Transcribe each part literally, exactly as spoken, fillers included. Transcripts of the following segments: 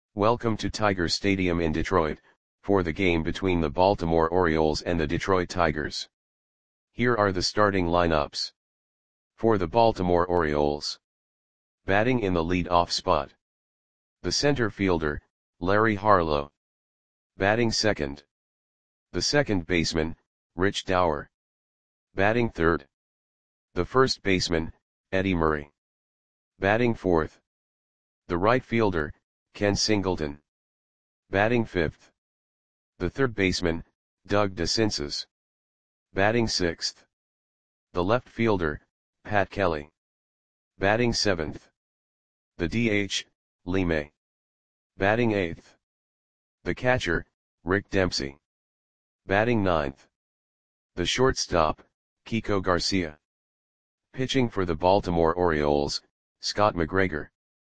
Welcome to Tiger Stadium in Detroit, for the game between the Baltimore Orioles and the Detroit Tigers. Here are the starting lineups. For the Baltimore Orioles. Batting in the lead-off spot. The center fielder, Larry Harlow. Batting second. The second baseman, Rich Dauer. Batting third. The first baseman, Eddie Murray. Batting fourth. The right fielder, Ken Singleton. Batting fifth. The third baseman, Doug DeCinces. Batting sixth. The left fielder, Pat Kelly. Batting seventh. The D H, Lee May. Batting eighth. The catcher, Rick Dempsey. Batting ninth. The shortstop, Kiko Garcia. Pitching for the Baltimore Orioles, Scott McGregor.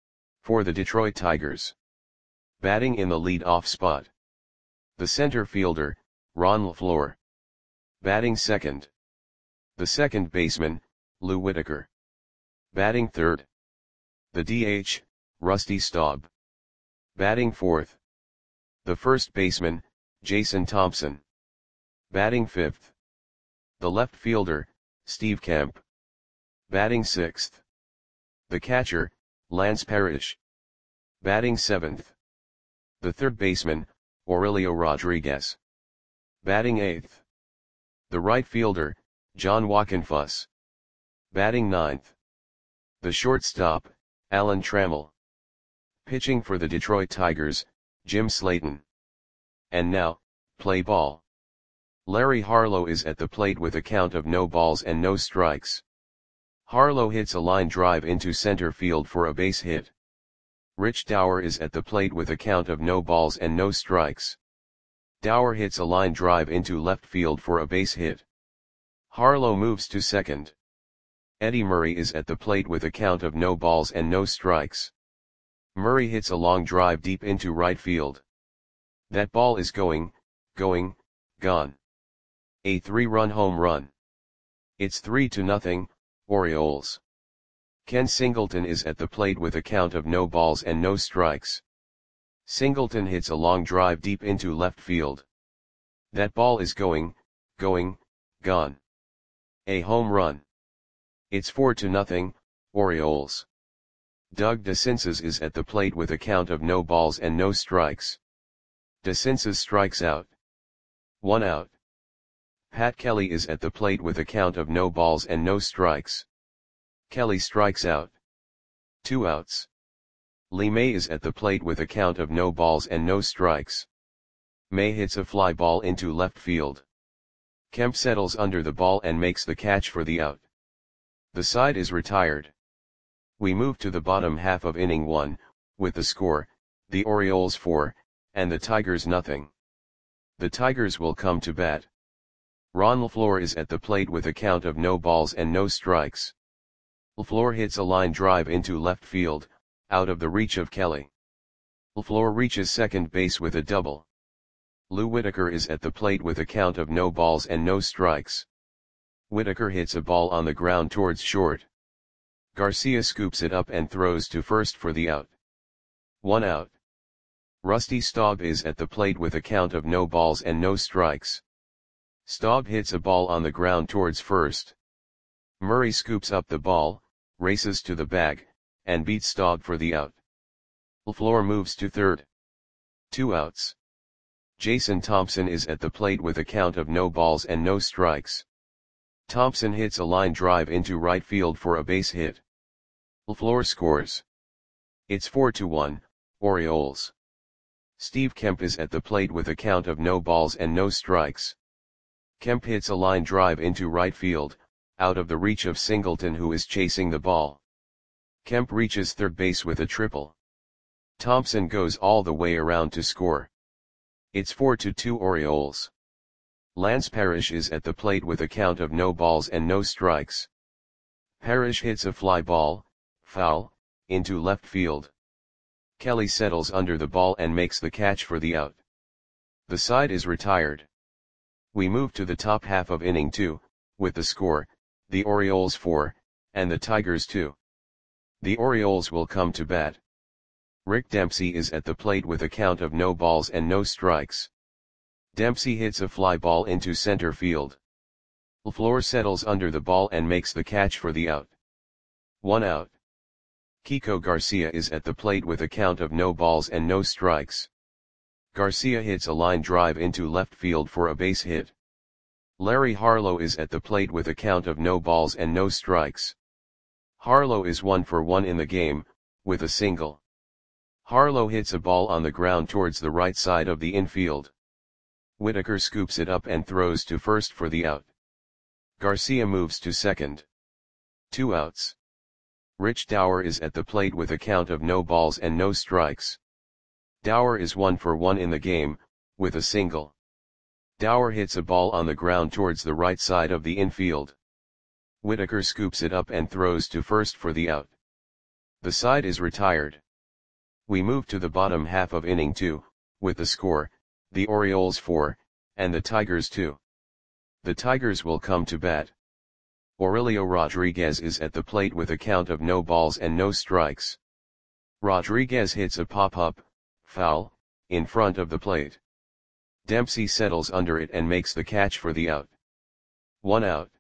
For the Detroit Tigers. Batting in the lead-off spot. The center fielder, Ron LeFlore. Batting second. The second baseman, Lou Whitaker. Batting third. The D H, Rusty Staub. Batting fourth. The first baseman, Jason Thompson. Batting fifth. The left fielder, Steve Kemp. Batting sixth. The catcher, Lance Parrish. Batting seventh. The third baseman, Aurelio Rodriguez. Batting eighth. The right fielder, John Wockenfuss. Batting ninth. The shortstop, Alan Trammell. Pitching for the Detroit Tigers, Jim Slayton. And now, play ball. Larry Harlow is at the plate with a count of no balls and no strikes. Harlow hits a line drive into center field for a base hit. Rich Dauer is at the plate with a count of no balls and no strikes. Dauer hits a line drive into left field for a base hit. Harlow moves to second. Eddie Murray is at the plate with a count of no balls and no strikes. Murray hits a long drive deep into right field. That ball is going, going, gone. A three-run home run. It's three to nothing, Orioles. Ken Singleton is at the plate with a count of no balls and no strikes. Singleton hits a long drive deep into left field. That ball is going, going, gone. A home run. It's four to nothing, Orioles. Doug DeCinces is at the plate with a count of no balls and no strikes. DeCinces strikes out. One out. Pat Kelly is at the plate with a count of no balls and no strikes. Kelly strikes out. Two outs. Lee May is at the plate with a count of no balls and no strikes. May hits a fly ball into left field. Kemp settles under the ball and makes the catch for the out. The side is retired. We move to the bottom half of inning one, with the score, the Orioles four, and the Tigers nothing. The Tigers will come to bat. Ron LeFlore is at the plate with a count of no balls and no strikes. LeFlore hits a line drive into left field, out of the reach of Kelly. LeFlore reaches second base with a double. Lou Whitaker is at the plate with a count of no balls and no strikes. Whitaker hits a ball on the ground towards short. Garcia scoops it up and throws to first for the out. One out. Rusty Staub is at the plate with a count of no balls and no strikes. Staub hits a ball on the ground towards first. Murray scoops up the ball, races to the bag, and beats Staub for the out. LeFlore moves to third. Two outs. Jason Thompson is at the plate with a count of no balls and no strikes. Thompson hits a line drive into right field for a base hit. LeFlore scores. It's four to one, Orioles. Steve Kemp is at the plate with a count of no balls and no strikes. Kemp hits a line drive into right field, out of the reach of Singleton, who is chasing the ball. Kemp reaches third base with a triple. Thompson goes all the way around to score. It's four to two Orioles. Lance Parrish is at the plate with a count of no balls and no strikes. Parrish hits a fly ball, foul, into left field. Kelly settles under the ball and makes the catch for the out. The side is retired. We move to the top half of inning two, with the score, the Orioles four, and the Tigers two. The Orioles will come to bat. Rick Dempsey is at the plate with a count of no balls and no strikes. Dempsey hits a fly ball into center field. LaFleur settles under the ball and makes the catch for the out. One out. Kiko Garcia is at the plate with a count of no balls and no strikes. Garcia hits a line drive into left field for a base hit. Larry Harlow is at the plate with a count of no balls and no strikes. Harlow is one for one in the game, with a single. Harlow hits a ball on the ground towards the right side of the infield. Whitaker scoops it up and throws to first for the out. Garcia moves to second. Two outs. Rich Dower is at the plate with a count of no balls and no strikes. Dower is one for one in the game, with a single. Dower hits a ball on the ground towards the right side of the infield. Whitaker scoops it up and throws to first for the out. The side is retired. We move to the bottom half of inning two, with the score, the Orioles four, and the Tigers two. The Tigers will come to bat. Aurelio Rodriguez is at the plate with a count of no balls and no strikes. Rodriguez hits a pop-up, foul, in front of the plate. Dempsey settles under it and makes the catch for the out. One out.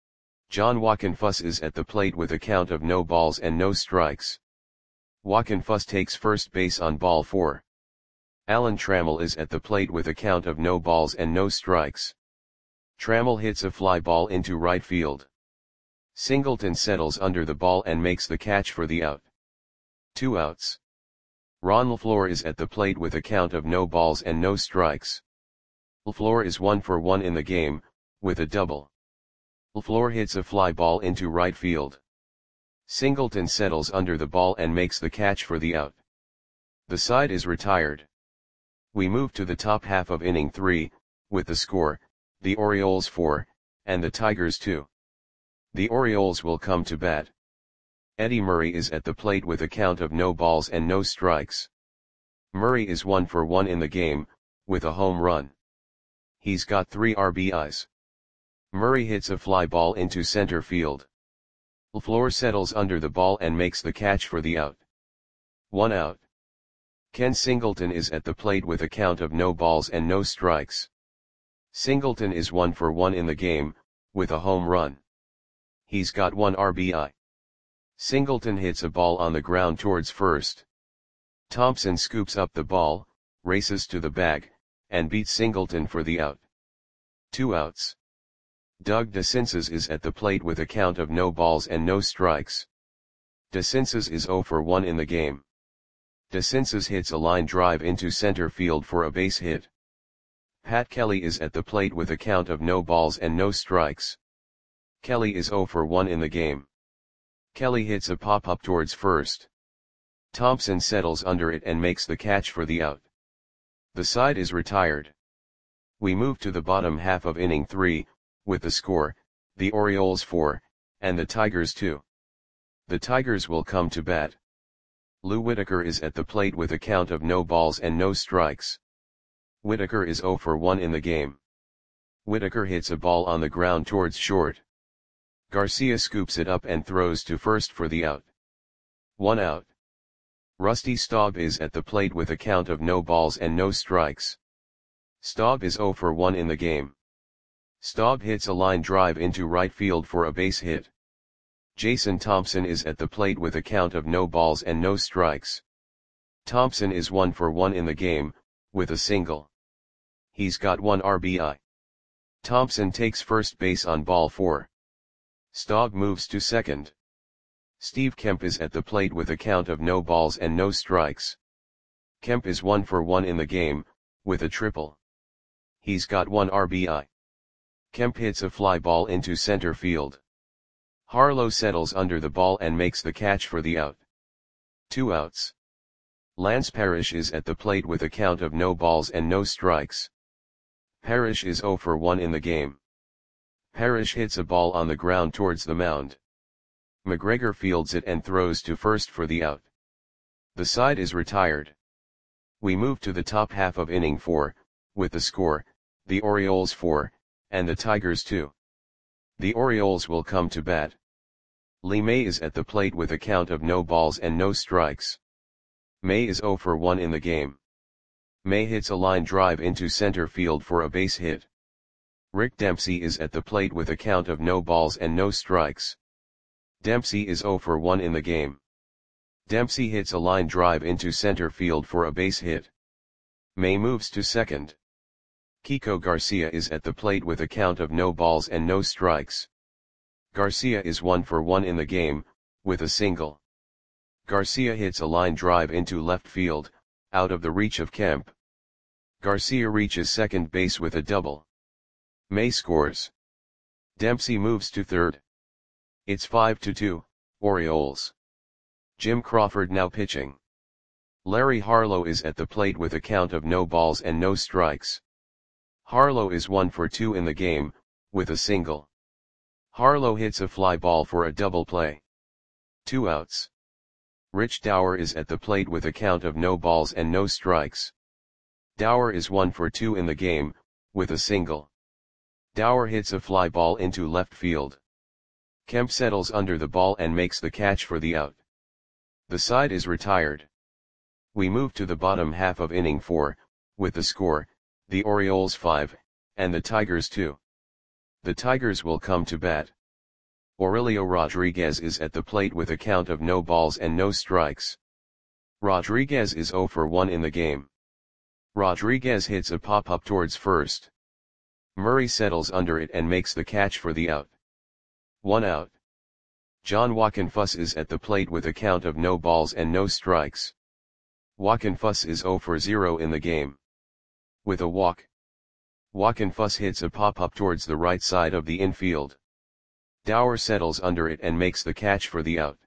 John Wockenfuss is at the plate with a count of no balls and no strikes. Wockenfuss takes first base on ball four. Alan Trammell is at the plate with a count of no balls and no strikes. Trammell hits a fly ball into right field. Singleton settles under the ball and makes the catch for the out. Two outs. Ron LaFleur is at the plate with a count of no balls and no strikes. LaFleur is one for one in the game, with a double. LaFleur hits a fly ball into right field. Singleton settles under the ball and makes the catch for the out. The side is retired. We move to the top half of inning three, with the score, the Orioles four, and the Tigers two. The Orioles will come to bat. Eddie Murray is at the plate with a count of no balls and no strikes. Murray is one for one in the game, with a home run. He's got three R B Is. Murray hits a fly ball into center field. LaFleur settles under the ball and makes the catch for the out. One out. Ken Singleton is at the plate with a count of no balls and no strikes. Singleton is one for one in the game, with a home run. He's got one R B I. Singleton hits a ball on the ground towards first. Thompson scoops up the ball, races to the bag, and beats Singleton for the out. Two outs. Doug DeCinces is at the plate with a count of no balls and no strikes. DeCinces is zero for one in the game. DeCinces hits a line drive into center field for a base hit. Pat Kelly is at the plate with a count of no balls and no strikes. Kelly is zero for one in the game. Kelly hits a pop-up towards first. Thompson settles under it and makes the catch for the out. The side is retired. We move to the bottom half of inning three, with the score, the Orioles four, and the Tigers two. The Tigers will come to bat. Lou Whitaker is at the plate with a count of no balls and no strikes. Whitaker is zero for one in the game. Whitaker hits a ball on the ground towards short. Garcia scoops it up and throws to first for the out. One out. Rusty Staub is at the plate with a count of no balls and no strikes. Staub is zero for one in the game. Staub hits a line drive into right field for a base hit. Jason Thompson is at the plate with a count of no balls and no strikes. Thompson is one for one in the game, with a single. He's got one R B I. Thompson takes first base on ball four. Staub moves to second. Steve Kemp is at the plate with a count of no balls and no strikes. Kemp is one for one in the game, with a triple. He's got one R B I. Kemp hits a fly ball into center field. Harlow settles under the ball and makes the catch for the out. Two outs. Lance Parrish is at the plate with a count of no balls and no strikes. Parrish is zero for one in the game. Parrish hits a ball on the ground towards the mound. McGregor fields it and throws to first for the out. The side is retired. We move to the top half of inning four, with the score, the Orioles four, and the Tigers two. The Orioles will come to bat. Lee May is at the plate with a count of no balls and no strikes. May is zero for one in the game. May hits a line drive into center field for a base hit. Rick Dempsey is at the plate with a count of no balls and no strikes. Dempsey is zero for one in the game. Dempsey hits a line drive into center field for a base hit. May moves to second. Kiko Garcia is at the plate with a count of no balls and no strikes. Garcia is one for one in the game, with a single. Garcia hits a line drive into left field, out of the reach of Kemp. Garcia reaches second base with a double. May scores. Dempsey moves to third. It's five to two, Orioles. Jim Crawford now pitching. Larry Harlow is at the plate with a count of no balls and no strikes. Harlow is one for two in the game, with a single. Harlow hits a fly ball for a double play. Two outs. Rich Dower is at the plate with a count of no balls and no strikes. Dower is one for two in the game, with a single. Dower hits a fly ball into left field. Kemp settles under the ball and makes the catch for the out. The side is retired. We move to the bottom half of inning four, with the score, the Orioles five, and the Tigers two. The Tigers will come to bat. Aurelio Rodriguez is at the plate with a count of no balls and no strikes. Rodriguez is zero for one in the game. Rodriguez hits a pop-up towards first. Murray settles under it and makes the catch for the out. One out. John Wockenfuss is at the plate with a count of no balls and no strikes. Wockenfuss is zero for zero in the game. With a walk. Wockenfuss hits a pop-up towards the right side of the infield. Dower settles under it and makes the catch for the out.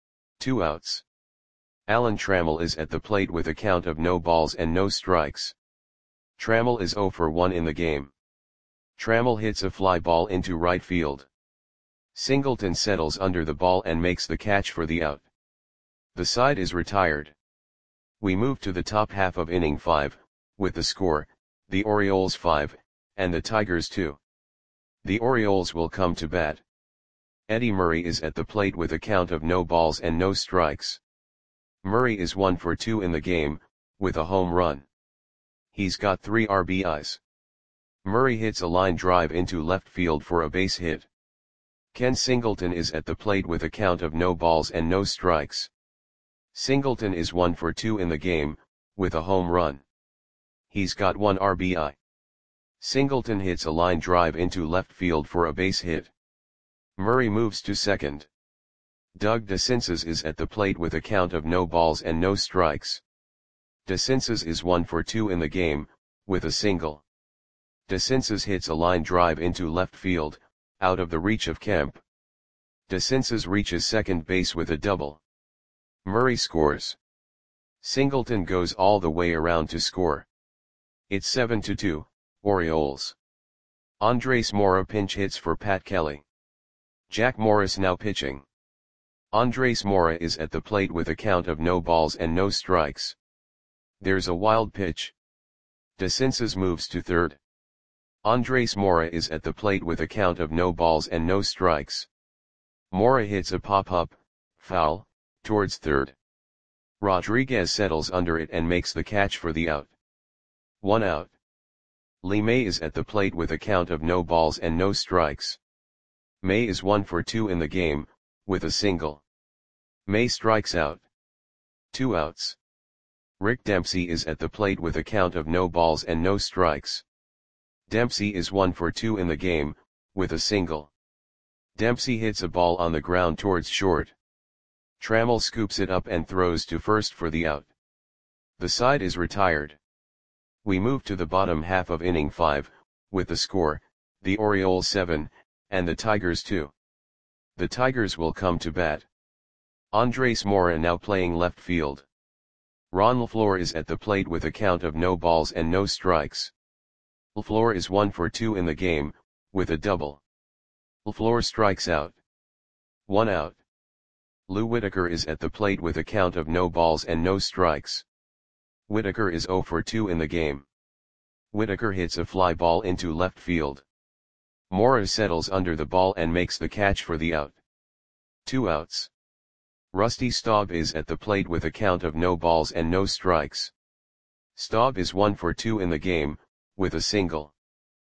Two outs. Alan Trammell is at the plate with a count of no balls and no strikes. Trammell is zero for one in the game. Trammell hits a fly ball into right field. Singleton settles under the ball and makes the catch for the out. The side is retired. We move to the top half of inning five, with the score, the Orioles five, and the Tigers two. The Orioles will come to bat. Eddie Murray is at the plate with a count of no balls and no strikes. Murray is one for two in the game, with a home run. He's got three R B Is. Murray hits a line drive into left field for a base hit. Ken Singleton is at the plate with a count of no balls and no strikes. Singleton is one for two in the game, with a home run. He's got one R B I. Singleton hits a line drive into left field for a base hit. Murray moves to second. Doug DeCinces is at the plate with a count of no balls and no strikes. DeCinces is one for two in the game, with a single. DeCinces hits a line drive into left field, out of the reach of Kemp. DeCinces reaches second base with a double. Murray scores. Singleton goes all the way around to score. It's seven to two, Orioles. Andres Mora pinch hits for Pat Kelly. Jack Morris now pitching. Andres Mora is at the plate with a count of no balls and no strikes. There's a wild pitch. DeCinces moves to third. Andres Mora is at the plate with a count of no balls and no strikes. Mora hits a pop-up, foul, towards third. Rodriguez settles under it and makes the catch for the out. One out. Lee May is at the plate with a count of no balls and no strikes. May is one for two in the game, with a single. May strikes out. Two outs. Rick Dempsey is at the plate with a count of no balls and no strikes. Dempsey is one for two in the game, with a single. Dempsey hits a ball on the ground towards short. Trammell scoops it up and throws to first for the out. The side is retired. We move to the bottom half of inning five, with the score, the Orioles seven, and the Tigers two. The Tigers will come to bat. Andres Mora now playing left field. Ron LaFleur is at the plate with a count of no balls and no strikes. LaFleur is one for two in the game, with a double. LaFleur strikes out. One out. Lou Whitaker is at the plate with a count of no balls and no strikes. Whitaker is zero for two in the game. Whitaker hits a fly ball into left field. Mora settles under the ball and makes the catch for the out. Two outs. Rusty Staub is at the plate with a count of no balls and no strikes. Staub is one for two in the game, with a single.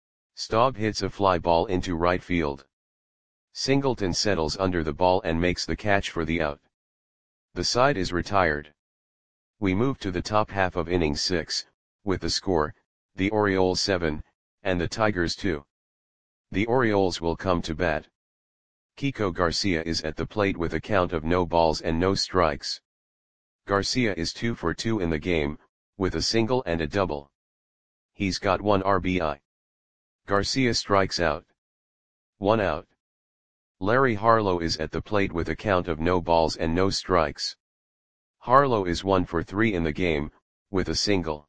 Staub hits a fly ball into right field. Singleton settles under the ball and makes the catch for the out. The side is retired. We move to the top half of inning six, with the score, the Orioles seven, and the Tigers two. The Orioles will come to bat. Kiko Garcia is at the plate with a count of no balls and no strikes. Garcia is two for two in the game, with a single and a double. He's got one R B I. Garcia strikes out. One out. Larry Harlow is at the plate with a count of no balls and no strikes. Harlow is one for three in the game, with a single.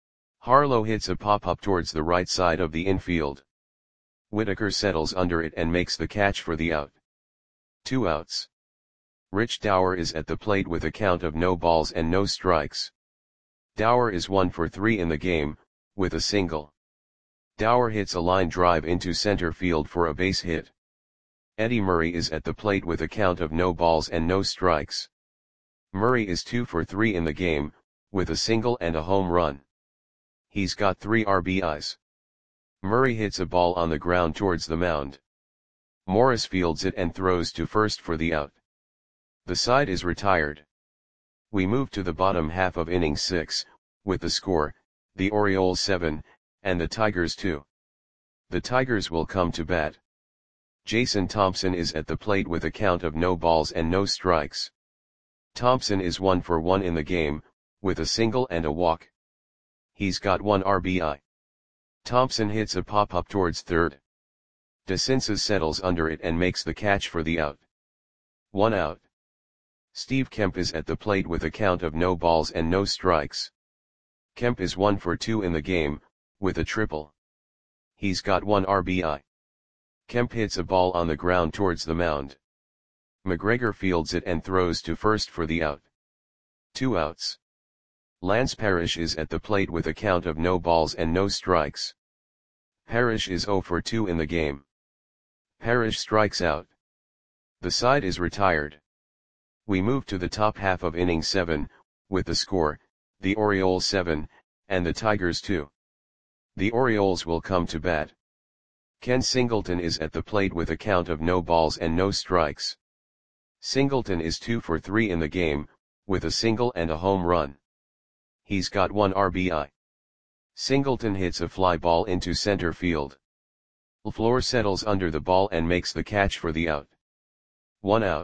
Harlow hits a pop-up towards the right side of the infield. Whitaker settles under it and makes the catch for the out. Two outs. Rich Dower is at the plate with a count of no balls and no strikes. Dower is one for three in the game, with a single. Dower hits a line drive into center field for a base hit. Eddie Murray is at the plate with a count of no balls and no strikes. Murray is two for three in the game, with a single and a home run. He's got three R B Is. Murray hits a ball on the ground towards the mound. Morris fields it and throws to first for the out. The side is retired. We move to the bottom half of inning six, with the score, the Orioles seven, and the Tigers two. The Tigers will come to bat. Jason Thompson is at the plate with a count of no balls and no strikes. Thompson is one for one in the game, with a single and a walk. He's got one R B I. Thompson hits a pop-up towards third. DeCinces settles under it and makes the catch for the out. One out. Steve Kemp is at the plate with a count of no balls and no strikes. Kemp is one for two in the game, with a triple. He's got one R B I. Kemp hits a ball on the ground towards the mound. McGregor fields it and throws to first for the out. Two outs. Lance Parrish is at the plate with a count of no balls and no strikes. Parrish is zero for two in the game. Parrish strikes out. The side is retired. We move to the top half of inning seven, with the score, the Orioles seven, and the Tigers two. The Orioles will come to bat. Ken Singleton is at the plate with a count of no balls and no strikes. Singleton is two for three in the game, with a single and a home run. He's got one R B I. Singleton hits a fly ball into center field. LaFleur settles under the ball and makes the catch for the out. One out.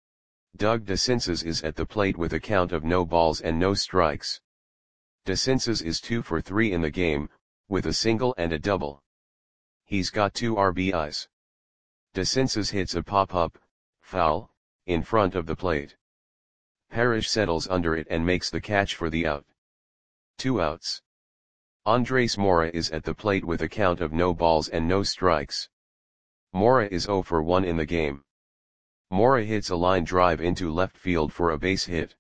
Doug DeCinces is at the plate with a count of no balls and no strikes. DeCinces is two for three in the game, with a single and a double. He's got two R B Is. DeCinces hits a pop-up, foul, in front of the plate. Parrish settles under it and makes the catch for the out. Two outs. Andres Mora is at the plate with a count of no balls and no strikes. Mora is zero for one in the game. Mora hits a line drive into left field for a base hit.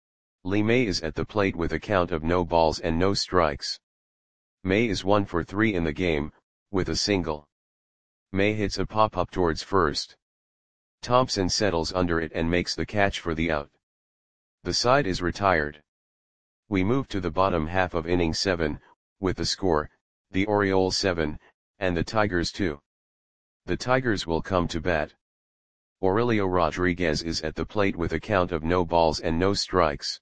Lee May is at the plate with a count of no balls and no strikes. May is one for three in the game, with a single. May hits a pop-up towards first. Thompson settles under it and makes the catch for the out. The side is retired. We move to the bottom half of inning seven, with the score, the Orioles seven, and the Tigers two. The Tigers will come to bat. Aurelio Rodriguez is at the plate with a count of no balls and no strikes.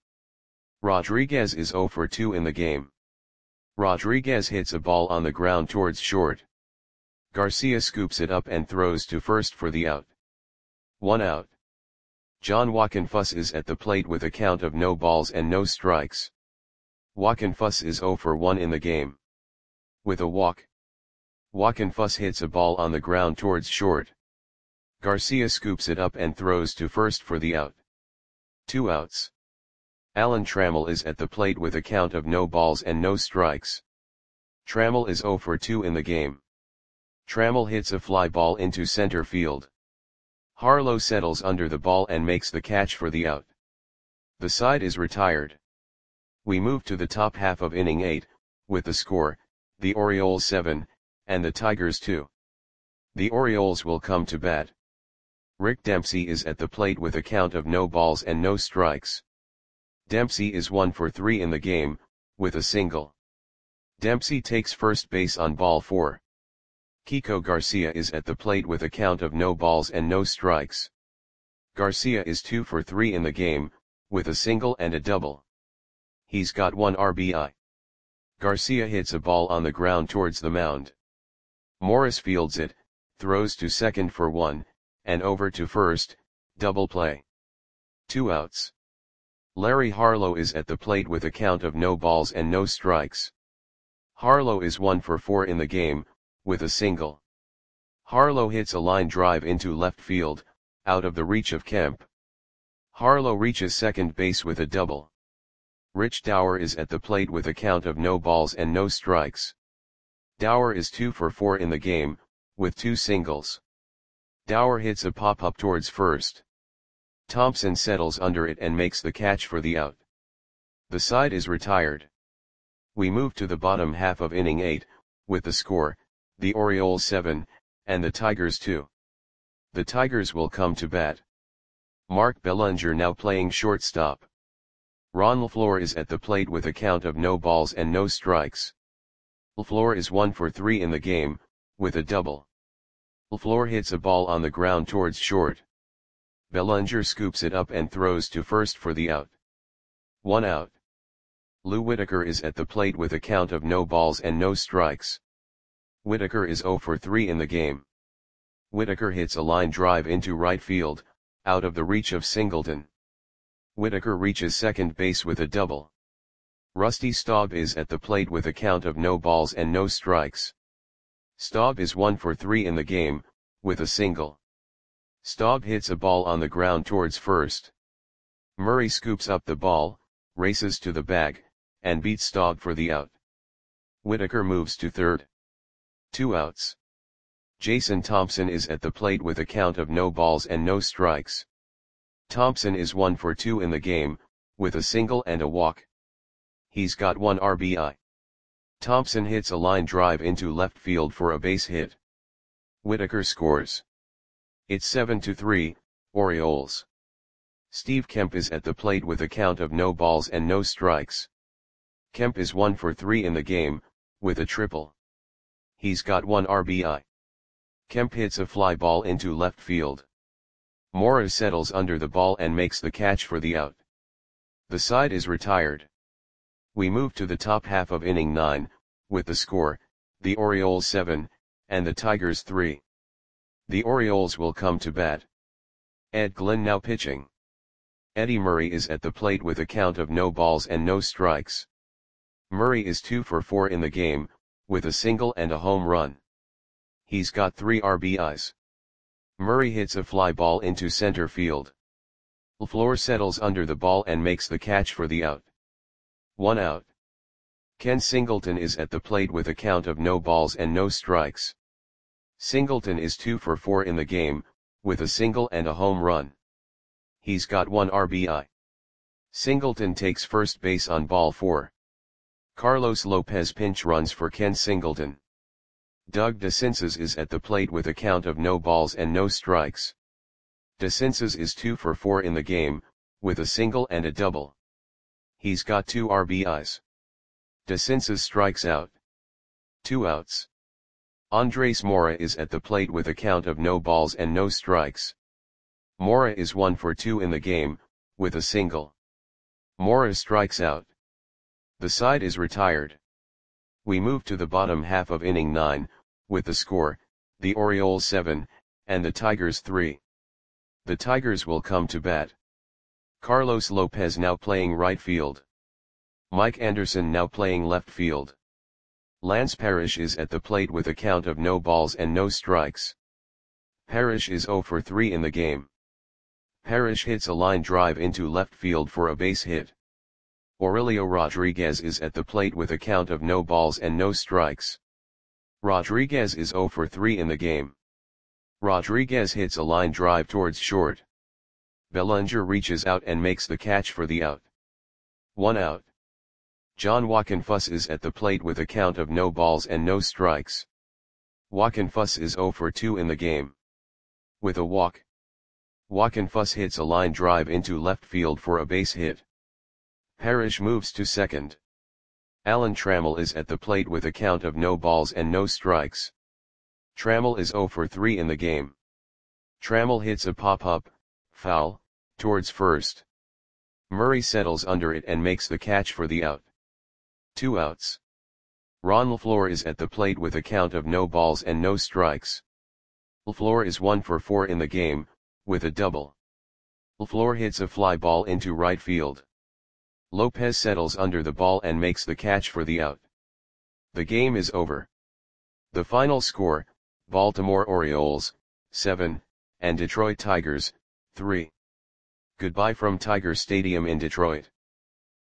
Rodriguez is zero for two in the game. Rodriguez hits a ball on the ground towards short. Garcia scoops it up and throws to first for the out. One out. John Wockenfuss is at the plate with a count of no balls and no strikes. Wockenfuss is zero for one in the game. With a walk. Wockenfuss hits a ball on the ground towards short. Garcia scoops it up and throws to first for the out. Two outs. Alan Trammell is at the plate with a count of no balls and no strikes. Trammell is zero for two in the game. Trammell hits a fly ball into center field. Harlow settles under the ball and makes the catch for the out. The side is retired. We move to the top half of inning eight, with the score, the Orioles seven, and the Tigers two. The Orioles will come to bat. Rick Dempsey is at the plate with a count of no balls and no strikes. Dempsey is one for three in the game, with a single. Dempsey takes first base on ball four. Kiko Garcia is at the plate with a count of no balls and no strikes. Garcia is two for three in the game, with a single and a double. He's got one R B I. Garcia hits a ball on the ground towards the mound. Morris fields it, throws to second for one, and over to first, double play. Two outs. Larry Harlow is at the plate with a count of no balls and no strikes. Harlow is one for four in the game, with a single. Harlow hits a line drive into left field, out of the reach of Kemp. Harlow reaches second base with a double. Rich Dower is at the plate with a count of no balls and no strikes. Dower is two for four in the game, with two singles. Dower hits a pop-up towards first. Thompson settles under it and makes the catch for the out. The side is retired. We move to the bottom half of inning eight, with the score, the Orioles seven, and the Tigers two. The Tigers will come to bat. Mark Bellinger now playing shortstop. Ron LaFleur is at the plate with a count of no balls and no strikes. LaFleur is one for three in the game, with a double. LaFleur hits a ball on the ground towards short. Bellinger scoops it up and throws to first for the out. One out. Lou Whitaker is at the plate with a count of no balls and no strikes. Whitaker is zero for three in the game. Whitaker hits a line drive into right field, out of the reach of Singleton. Whitaker reaches second base with a double. Rusty Staub is at the plate with a count of no balls and no strikes. Staub is one for three in the game, with a single. Staub hits a ball on the ground towards first. Murray scoops up the ball, races to the bag, and beats Staub for the out. Whitaker moves to third. Two outs. Jason Thompson is at the plate with a count of no balls and no strikes. Thompson is one for two in the game, with a single and a walk. He's got one R B I. Thompson hits a line drive into left field for a base hit. Whitaker scores. It's seven to three, Orioles. Steve Kemp is at the plate with a count of no balls and no strikes. Kemp is one for three in the game, with a triple. He's got one R B I. Kemp hits a fly ball into left field. Mora settles under the ball and makes the catch for the out. The side is retired. We move to the top half of inning nine, with the score, the Orioles seven, and the Tigers three. The Orioles will come to bat. Ed Glenn now pitching. Eddie Murray is at the plate with a count of no balls and no strikes. Murray is two for four in the game, with a single and a home run. He's got three R B Is. Murray hits a fly ball into center field. LaFleur settles under the ball and makes the catch for the out. One out. Ken Singleton is at the plate with a count of no balls and no strikes. Singleton is two for four in the game, with a single and a home run. He's got one R B I. Singleton takes first base on ball four. Carlos Lopez pinch runs for Ken Singleton. Doug DeCinces is at the plate with a count of no balls and no strikes. DeCinces is two for four in the game, with a single and a double. He's got two R B Is. DeCinces strikes out. Two outs. Andres Mora is at the plate with a count of no balls and no strikes. Mora is one for two in the game, with a single. Mora strikes out. The side is retired. We move to the bottom half of inning nine, with the score, the Orioles seven, and the Tigers three. The Tigers will come to bat. Carlos Lopez now playing right field. Mike Anderson now playing left field. Lance Parrish is at the plate with a count of no balls and no strikes. Parrish is zero for three in the game. Parrish hits a line drive into left field for a base hit. Aurelio Rodriguez is at the plate with a count of no balls and no strikes. Rodriguez is zero for three in the game. Rodriguez hits a line drive towards short. Bellinger reaches out and makes the catch for the out. One out. John Wockenfuss is at the plate with a count of no balls and no strikes. Wockenfuss is zero for two in the game. With a walk. Joaquin Fuss hits a line drive into left field for a base hit. Parrish moves to second. Alan Trammell is at the plate with a count of no balls and no strikes. Trammell is zero for three in the game. Trammell hits a pop-up, foul, towards first. Murray settles under it and makes the catch for the out. Two outs. Ron LaFleur is at the plate with a count of no balls and no strikes. LaFleur is one for four in the game, with a double. LaFleur hits a fly ball into right field. Lopez settles under the ball and makes the catch for the out. The game is over. The final score, Baltimore Orioles, seven, and Detroit Tigers, three. Goodbye from Tiger Stadium in Detroit.